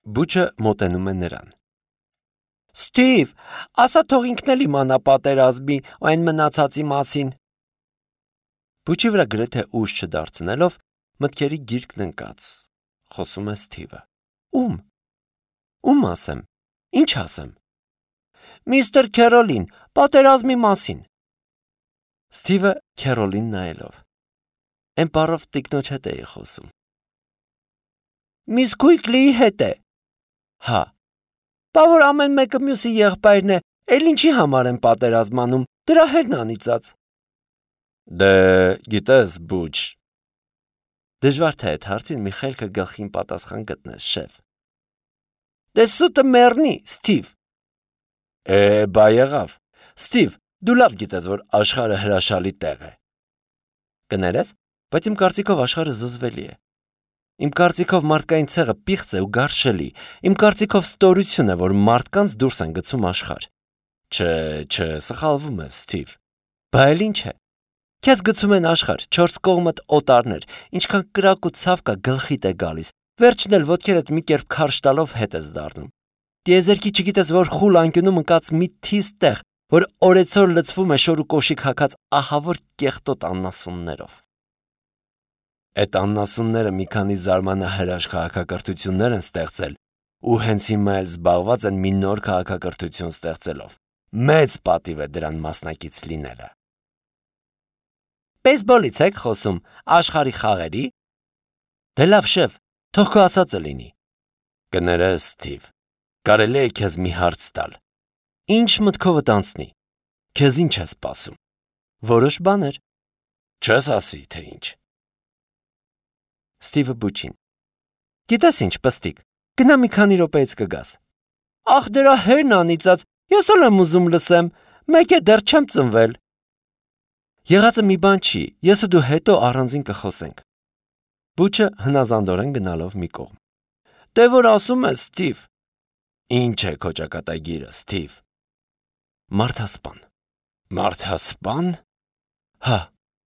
Բուչը մոտենում է նրան։ Սթիվ, ասա թող ինքն էլ իմանա պատերազմի ու այն մնացածի մասին։ Բուչի վրա գրեթե ուժ չդարձնելով մտքերի գիրկն ընկած, խոսում է Սթիվը։ Ում ասեմ, ինչ ասեմ։ Միստր Քերոլին, պատերազմի մասին։ Սթիվը Քերոլին նայելով։ Էն պարով տիկնոջ հետ էի խոսում։ Միս Քուիկլիի հետ է։ Հա։ Բա որ ամեն մեկը մյուսի եղբայրն է, էլ ինչի համար են պատերազմանում, դրա հերն անիծած։ Դե, գիտես, Բուչ։ Դժվար թե այդ հարցին մի խելքը գլխին պատասխան գտնես, շեֆ։ Դե սուտը մեռնի, Սթիվ։ Բա եղավ։ Սթիվ, դու լավ գիտես, որ աշխարհը հրաշալի տեղ է։ Կներես, բայց իմ կարծիքով աշխարհը զզվելի է։ Իմ կարծիքով մարդկային ցեղը պիղծ է ու գարշելի։ Իմ կարծիքով ստորություն է, որ մարդկանց դուրս են գցում աշխարհ։ Չէ, սխալվում ես, Սթիվ։ Բա էլ ինչ է։ Քեզ գցում են աշխարհ, 4 կողմդ օտարներ, ինչքան կրակ ու ցավ կա գլխիդ է գալիս։ Վերջն էլ ոտքերդ մի կերպ քարշ տալով հետ ես դառնում։ Տիեզերքի չգիտես որ խուլ անկյունում ընկած մի թիս տեղ, որ օրեցօր լցվում է շոր ու կոշիկ հագած ահավոր կեղտոտ աննասուններով։ Այդ աննասունները մի քանի զարմանահրաշ քաղաքակրթություններ են ստեղծել ու հենց հիմա էլ զբաղված են մի նոր քաղաքակրթություն ստեղծելով։ Մեծ պատիվ է դրան մասնակից լինելը։ Բեյսբոլից եք խոսում, աշխարհի խաղերի։ Դե լավ, շեֆ, թող քո ասածը լինի։ Կներես, Սթիվ, կարելի է քեզ մի հարց տալ։ Ինչ մտքովդ անցնի։ Քեզ ինչ է սպասում։ Որոշ բաներ։ Չես ասի, թե ինչ։ Սթիվը Բուչին։ Գիտես ինչ, պստիկ, գնա մի քանի րոպեից կգաս։ Ախ, դրա հերն անիծած, ես էլ եմ ուզում լսեմ, մեկ է դեռ չեմ ծնվել։ Եղածը մի բան չի, ես ու դու հետո առանձին կխոսենք։ Բուչը հնազանդորեն գնալով մի կողմ։ Դե որ ասում ես, Սթիվ։ Ինչ է քո ճակատագիրը, Սթիվ։ Մարդասպան։ Մարդասպան։ Հա։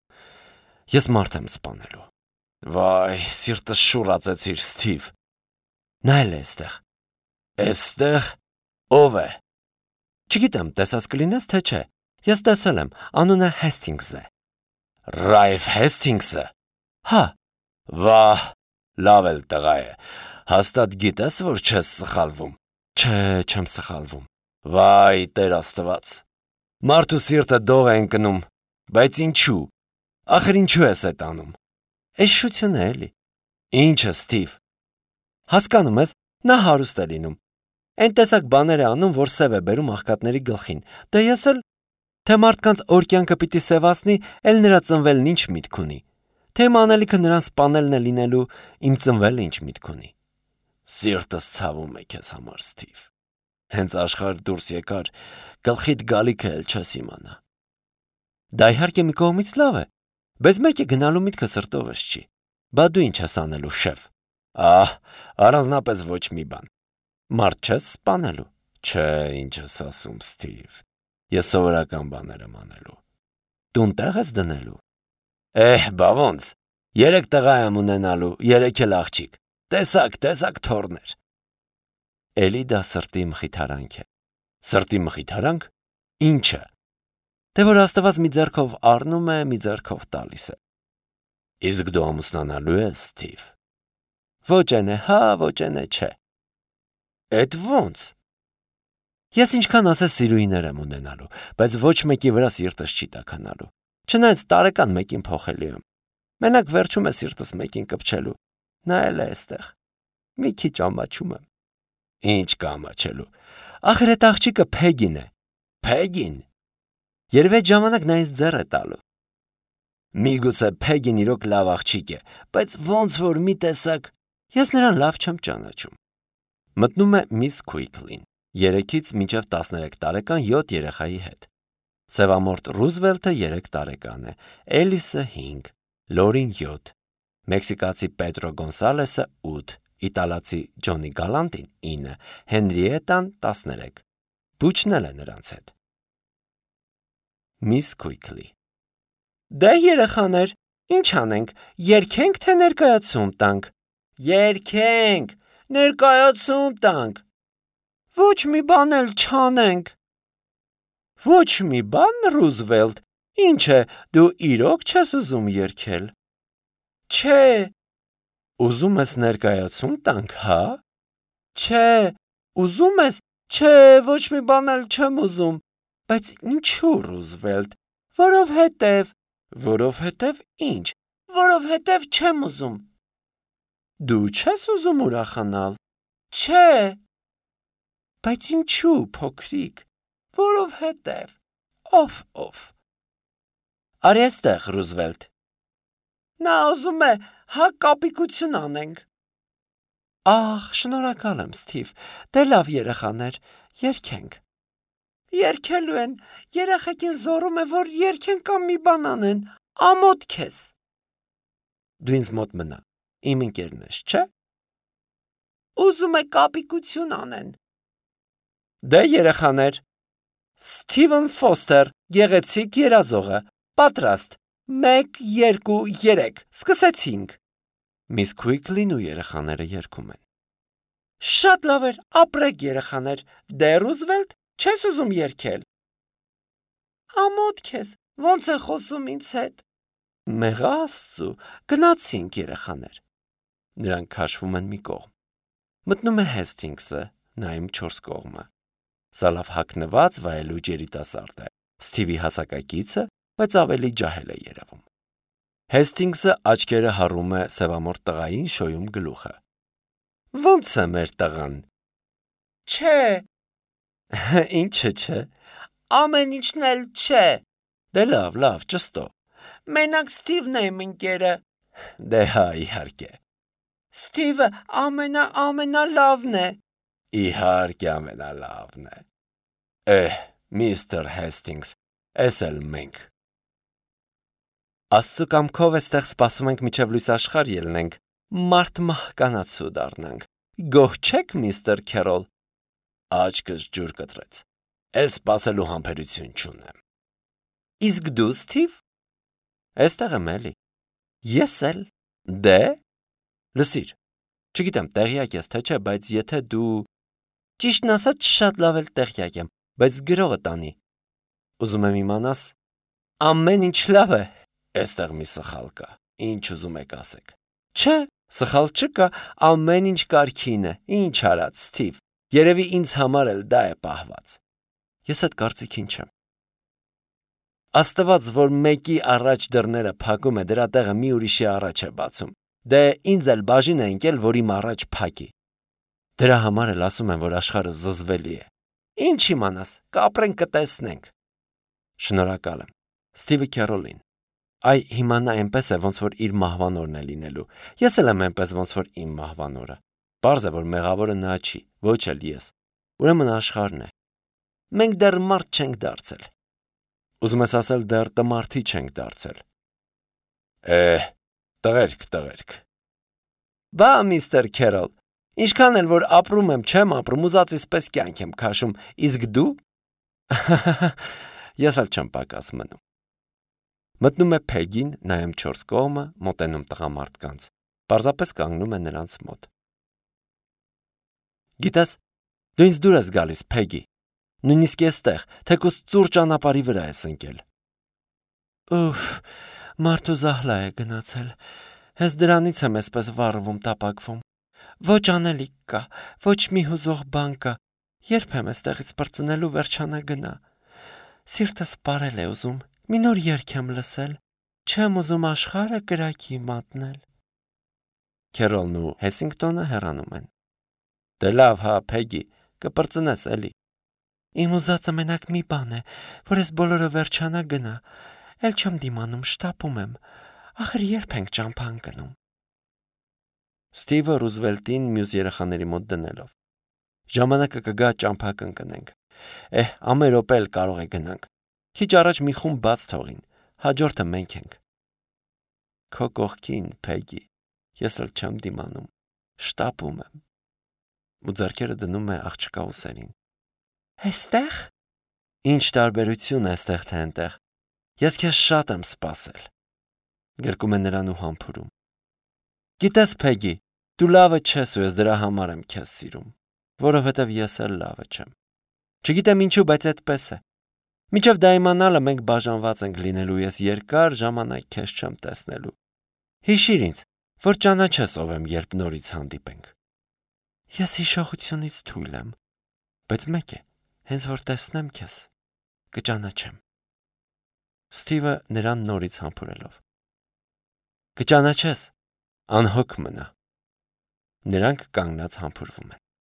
Ես մարդ եմ սպանելու։ Վայ, սիրտս շուրացեցիր, Սթիվ։ Նա էլ է այստեղ։ Այստեղ ով է։ Չգիտեմ, տեսած կլինես, թե չէ։ Ես տեսել եմ, անունը Հեսթինգս է։ Ռայֆ Հեսթինգսը։ Հա։ Վահ, լավ էլ տղա է։ Հաստատ գիտես, որ չես սխալվում։ Չէ, չեմ սխալվում։ Վայ, Տեր Աստված։ Մարդու սիրտը դող է ընկնում, բայց ինչու։ Ախր ինչու ես այդ անում։ Էշություն է էլի։ Ինչը, Սթիվ։ Հասկանում ես, նա հարուստ է լինում։ Այն տեսակ բաներ է անում, որ սև է բերում աղքատների գլխին։ Դե ես էլ, թե մարդկանց օրկյանքը պիտի սևացնի, էլ նրա ծնվելն ինչ միտք ունի։ Թե իմ անելիքը նրան սպանելն է լինելու, իմ ծնվելը ինչ միտք ունի։ Սիրտս ցավում է քեզ համար, Սթիվ։ Հենց աշխարհ դուրս եկար, գլխիդ գալիքը էլ չես իմանա։ Դա իհարկե մի կողմից լավ է, բայց մեկ է գնալու միտքը սրտովս չի։ Բա դու ինչ ես անելու, շեֆ։ Առանձնապես ոչ մի բան։ Մարդ չես սպանելու։ Չէ, ինչ ես ասում, Սթիվ։ Ես սովորական բաներ եմ անելու։ Տուն տեղ ես դնելու։ Բա ոնց։ 3 տղա եմ ունենալու, 3 էլ աղջիկ։ Տեսակ թորներ։ Էլի դա սրտի մխիթարանք է։ Սրտի մխիթարանք։ Ինչը։ Թե որ Աստված մի ձեռքով առնում է, մի ձեռքով տալիս է։ Իսկ դու ամուսնանալու ես, Սթիվ։ Ոչ են է, հա, ոչ են է, չէ։ Էդ ոնց։ Ես ինչքան ասես սիրուհիներ եմ ունենալու, բայց ոչ մեկի վրա սիրտս չի տաքանալու։ Չնայած տարեկան մեկին փոխելու եմ։ Մենակ վերջում է սիրտս մեկին կպչելու։ Նա էլ է այստեղ։ Մի քիչ ամաչում եմ։ Ինչ կա ամաչելու։ Ախր այդ աղջիկը Փեգին է։ Փեգին։ Երբ այդ ժամանակ նա ինձ ձեռ է տալու։ Միգուցե Փեգին իրոք լավ աղջիկ է, բայց ոնց որ մի տեսակ, ես նրան լավ չեմ ճանաչում։ Մտնում է միս Քուիկլին, 3-ից մինչև 13 տարեկան 7 երեխայի հետ։ Սևամորթ Ռուզվելթը 3 տարեկան է, Էլիսը 5, Լորին 7, մեքսիկացի Պետրո Գոնսալեսը 8, իտալացի Ջոնի Գալանտին 9, Հենրիետան 13։ Բուչն էլ է նրանց հետ։ Միս Քուիկլի. Դե երեխաներ, ինչ անենք, երգենք թե ներկայացում տանք։ Երգենք, Ներկայացում տանք։ Ոչ մի բան էլ չանենք։ Ոչ մի բան, Ռուզվելտ, ինչ է, դու իրոք չես ուզում երգել։ Չէ։ Ուզում ես ներկայացում տանք, հա։ Չէ, ուզում ես։ Չէ, ոչ մի բան էլ չեմ ուզում։ Բայց ինչու, Ռուզվելտ։ Որովհետև ինչ։ Որովհետև չեմ ուզում։ Դու չես ուզում ուրախանալ։ Չէ։ Բայց ինչու, փոքրիկ։ Որովհետև։ Ով։ Արի այստեղ, Ռուզվելտ։ Նա ուզում է, հա կապիկություն անենք։ Ահ, շնորհակալ եմ, Սթիվ։ Դե լավ, երեխաներ, երգենք։ Երգելու են, երեխեքին զորում է, որ երգեն կամ մի բան անեն, ամոթ քեզ։ Դու ինձ մոտ մնա, իմ ընկերն ես, չէ։ Ուզում է կապիկություն անեն։ Դե երեխաներ, Սթիվեն Ֆոստեր, գեղեցիկ երազողը, պատրաստ, 1, 2, 3, սկսեցինք։ Միս Քուիկլին ու երեխաները երգում են։ Շատ լավ էր, ապրեք երեխաներ, դե Ռուզվելտ, չես ուզում երգել։ Ամոթ քեզ, ոնց է խոսում ինձ հետ։ Մեղա Աստծու, գնացինք երեխաներ։ Նրանք քաշվում են մի կողմ։ Մտնում է Հեսթինգսը, նայում 4 կողմը։ Սա լավ հագնված վայելուչ երիտասարդ է։ Սթիվի հասակակիցը, բայց ավելի ջահել է երևում։ Հեսթինգսը աչքերը հառում է սևամորթ տղային, շոյում գլուխը։ Ոնց է մեր տղան։ Չէ։ Ինչը չէ։ Ամեն ինչն էլ չէ։ Դե լավ, ճստո։ Մենակ Սթիվն է իմ ընկերը։ Դե հա, իհարկե։ Սթիվը ամենալավն է։ Իհարկե ամենալավն է։ Միստր Հեսթինգս, էս էլ մենք։ Աստծու կամքով էստեղ սպասում ենք մինչև լույս աշխարհ ելնենք, մարդ մահկանացու դառնանք։ Գոհ չեք, միստր Քերոլ։ Աչքս ջուր կտրեց։ Էլ սպասելու համբերություն չունեմ։ Իսկ դու, Սթիվ։ Էստեղ եմ էլի։ Ես էլ։ Դե։ Լսիր։ Չգիտեմ տեղյակ ես թե չէ, բայց եթե դու ճիշտն ասած շատ լավ էլ տեղյակ եմ, բայց գրողը տանի։ Ուզում եմ իմանաս։ Ամեն ինչ լավ է։ Էստեղ մի սխալ կա։ Ինչ ուզում եք ասեք։ Չէ, սխալ չկա, ամեն ինչ կարգին է։ Ինչ արած, Սթիվ։ Երևի ինձ համար էլ դա է պահված։ Ես այդ կարծիքին չեմ։ Աստված, որ մեկի առաջ դռները փակում է, դրա տեղը մի ուրիշի առաջ է բացում։ Դե ինձ էլ բաժին է ընկել, որ իմ առաջ փակի։ Դրա համար էլ ասում են, որ աշխարհը զզվելի է։ Ինչ իմանաս, կապրենք կտեսնենք։ Շնորհակալ եմ։ Սթիվը Քերոլին։ Այ հիմա նա այնպես է, ոնց որ իր մահվանորն է լինելու։ Ես էլ եմ այնպես, ոնց որ իմ մահվանորը։ Պարզ է, որ մեղավորը նա չի, ոչ էլ ես։ Ուրեմն աշխարհն է։ Մենք դեռ մարդ չենք դարձել։ Ուզում ես ասել դեռ տմարդի չենք դարձել։ Տղերք։ Բա, միստր Քերոլ, ինչքան էլ որ ապրում եմ, չեմ ապրում, ուզածիս պես կյանք եմ քաշում, իսկ դու։ Ես էլ չեմ պակաս մնում։ Մտնում է Փեգին, նայում 4 կողմը, մոտենում տղամարդկանց, պարզապես կանգնում է նրանց մոտ։ Գիտես, դու ինձ դուր ես գալիս, Փեգի, նույնիսկ էստեղ, թեկուզ ծուռ ճանապարհի վրա ես ընկել։ Ուֆ, մարդու զահլա է գնացել, հենց դրանից եմ էսպես վառվում, տապակվում, ոչ անելիք կա, ոչ մի հուզող բան կա, երբ եմ էստեղից պրծնելու վերջանագնա, սիրտս պարել է ուզում, մի նոր երգ եմ լսել, չեմ ուզում աշխարհը կրակի մատնել։ Քերոլն ու Հեսինգտոնը հեռանում են։ Դե լավ, հա, Փեգի, կպրծնես էլի։ Իմ ուզածը մենակ մի բան է, որ ես բոլորը վերջանա գնա, էլ չեմ դիմանում, շտապում եմ, ախր երբ ենք ճամփա ընկնում։ Սթիվը Ռուզվելտին մյուս երեխաների մոտ դնելով։ Ժամանակը կգա ճամփա կընկնենք։ Ամեն րոպե էլ կարող է գնանք։ Քիչ առաջ մի խումբ բաց թողին, հաջորդը մենք ենք։ Քո կողքին, Փեգի, ես էլ չեմ դիմանում, շտապում եմ։ Ու ձեռքերը դնում է աղջկա ուսերին։ Էստեղ։ Ինչ տարբերություն է էստեղ թե այնտեղ։ Ես քեզ շատ եմ սպասել։ Գրկում է նրան ու համբուրում։ Գիտես, Փեգի, Դու լավը չես ու ես դրա համար եմ քեզ սիրում, որովհետև ես էլ լավը չեմ։ Չգիտեմ ինչու, բայց այդպես է։ Մինչև դա իմանալը մենք բաժանված ենք լինելու, ես երկար ժամանակ քեզ չեմ տեսնելու։ Հիշիր ինձ, որ ճանաչես ով եմ, երբ նորից հանդիպենք։ Ես հիշողությունից թույլ եմ, բայց մեկ է, հենց որ տեսնեմ քեզ, կճանաչեմ։ Սթիվը նրան նորից համբուրելով։ Կճանաչես, անհոգ մնա։ Նրանք կանգնած համբուրվում են։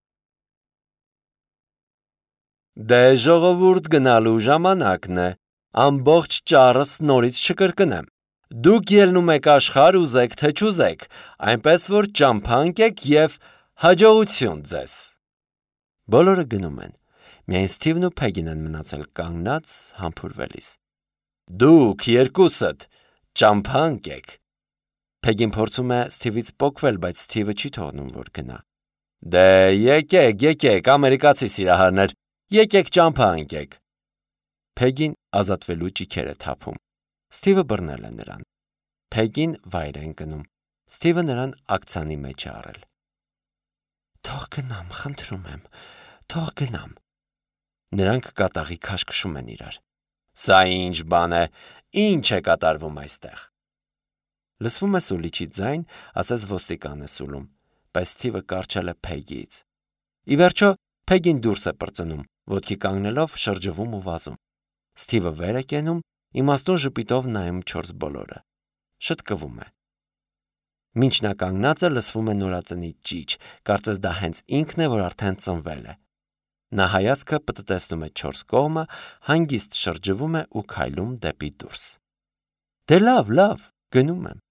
Դե ժողովուրդ գնալու ժամանակն է, ամբողջ ճառս նորից չկրկնեմ։ Դուք ելնում եք աշխարհ ուզեք թե չուզեք, այնպես որ ճամփա ընկեք եւ հաջողություն ձեզ։ Բոլորը գնում են, միայն Սթիվն ու Փեգին են մնացել կանգնած համբուրվելիս։ Դուք երկուսդ ճամփա ընկեք։ Փեգին փորձում է Սթիվից պոկվել, բայց Սթիվը չի թողնում, որ գնա։ Դե եկեք, ամերիկացի սիրահարներ, եկեք ճամփա ընկեք։ Փեգին ազատվելու ճիքեր է թափում։ Սթիվը բռնել է նրան։ Փեգին վայր է ընկնում։ Սթիվը նրան ակցանի մեջ է առել։ Թող գնամ, խնդրում եմ, թող գնամ։ Նրանք կատաղի քաշքշում են իրար։ Սա ինչ բան է, ինչ է կատարվում այստեղ։ Լսվում է սուլիչի ձայն, ասես ոստիկան է սուլում, բայց Սթիվը կառչել է Փեգիից։ Ի վերջո Փեգին դուրս է պրծնում, ոտքի կանգնելով շրջվում ու վազում։ Սթիվը վեր է կենում, իմաստուն ժպիտով նայում 4 բոլորը։ Շտկվում է։ Մինչ նա կանգնած է, լսվում է նորածնի ճիչ, կարծես դա հենց ինքն է, որ արդեն ծնվել է։ Նա հայացքը պտտեցնում է 4 կողմը, հանգիստ շրջվում է ու քայլում դեպի դուրս։ Դե լավ, գնում եմ։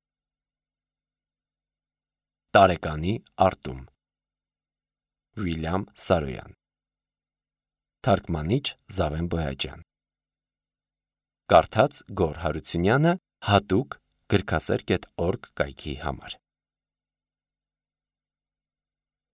Տարեկանի արտում Վիլյամ Սարոյան Թարգմանիչ Զավեն Բոյաջյան Կարդաց Գոր Հարությունյանը հատուկ գրքասեր.org կայքի համար